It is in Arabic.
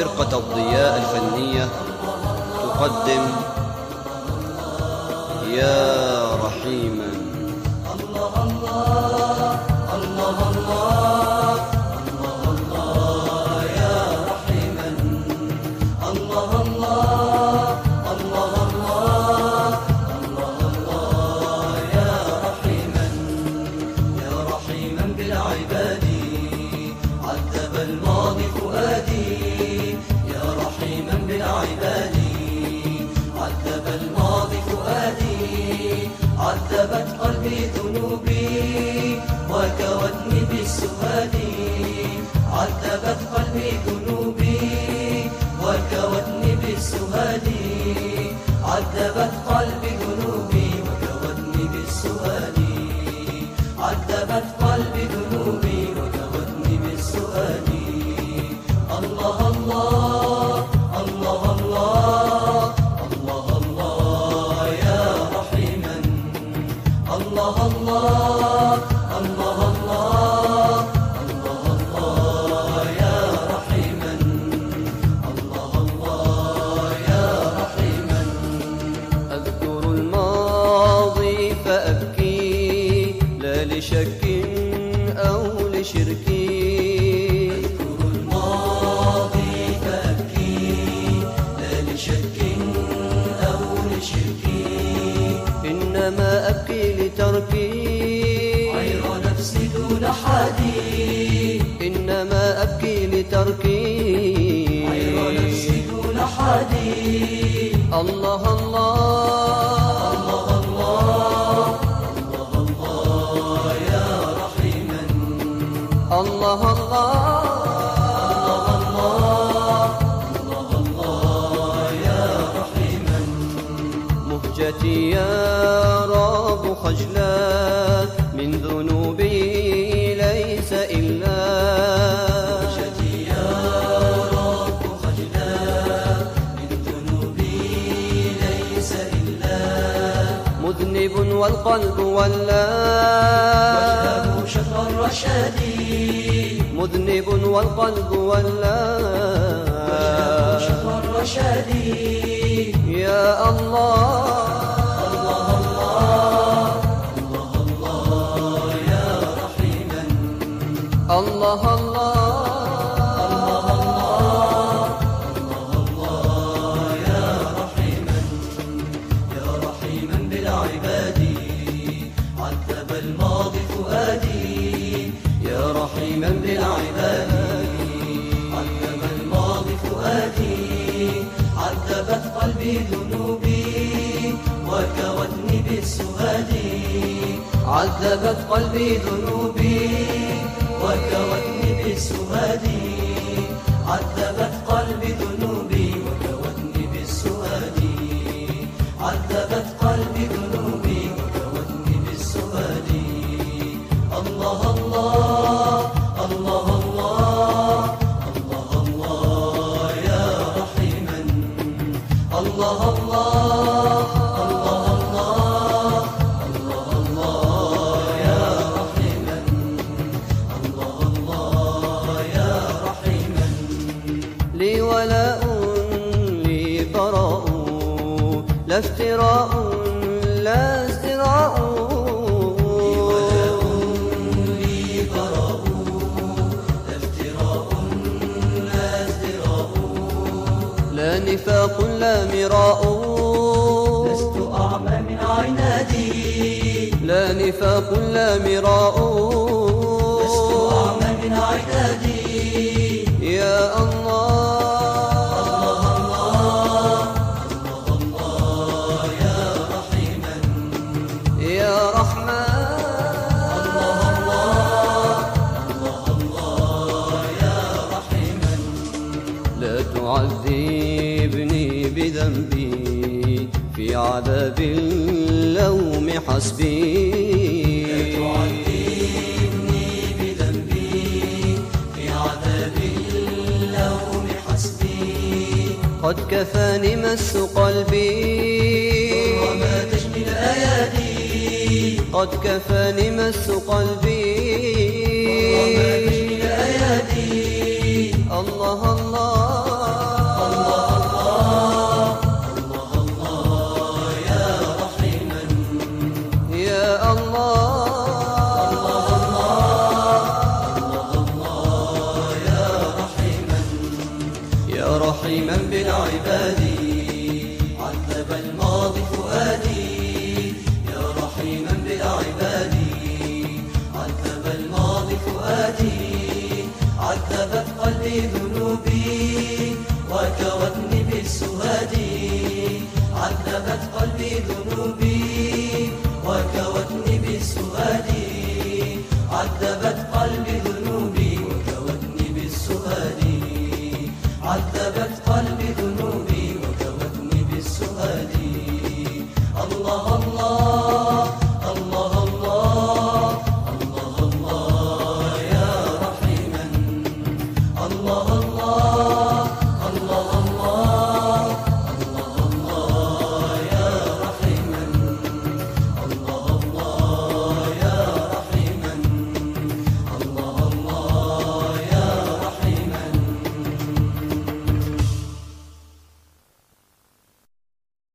فرقة الضياء الفنية تقدم يا رحيما. الله الله الله الله الله الله يا رحيما. الله الله الله الله الله الله يا رحيما. يا رحيما بالعباد عذب الماضي فؤادي. يا رحيما بالعباد عذب الماضي فؤادي. عذبت قلبي ذنوبي وكوتني بالسهاد. عذبت قلبي ذنوبي وكوتني بالسهاد. عذبت قلبي ذنوبي وكوتني بالسهاد. عذبت قلبي ذنوبي وكوتني بالسهاد. الله الله الله الله الله الله يا رحيما. الله الله الله الله الله الله يا رحيما. الله الله يا رحيما. أذكر الماضي فأبكي لا لشك أو لشرك. أذكر الماضي فأبكي لا لشك أو لشرك. إنما أبكي لتركي غير نفسي دون حادي. إنما أبكي لتركي غير نفسي دون حادي. الله الله الله الله الله الله يا رحيما. الله الله الله الله يا رحيما. مهجتي يا رب خجلا من ذنوبي ليس إلا. مهجتي يا رب خجلا من ذنوبي ليس إلا. مذنب والقلب ولا وجهه شطر الرشاد. مذنب والقلب ولا وجهه شطر الرشاد. يا الله الله الله الله الله يا رحيما. الله الله الله الله يا رحيما. يا رحيما بالعباد عذب الماضي فؤادي. يا رحيما بالعباد عذب الماضي فؤادي. عذبت قلبي ذنوبي وكوتني بالسهاد. عذبت قلبي ذنوبي وكوتني بالسهاد. عذبت قلبي ذنوبي وكوتني بالسهاد. عذبت قلبي ذنوبي وكوتني بالسهاد. الله الله الله الله الله الله يا رحيما. الله الله الله الله الله الله يا رحيما. الله الله يا رحيما. لي ولاء لي براء لا افتراء لا ازدراء. لي براء لا افتراء لا ازدراء. لا نفاق لا مراء. لست أعمى من عنادي. لا نفاق لا مراء. لست أعمى من عنادي. يا الله الله الله يا رحيما. يا رحمن الله الله يا رحيما. لا تعذبني بذنبي في عذاب اللوم حسبي. تعذبني بذنبي في عذاب اللوم حسبي. قد كفاني مس قلبي وما تجني الأيادي. قد كفاني مس قلبي وما تجني الأيادي. الله الله قلبي ذنوبي وكوتني بالسؤال، عذبت قلبي ذنوبي وكوتني بالسؤال، عذبت قلبي ذنوبي وكوتني بالسؤال.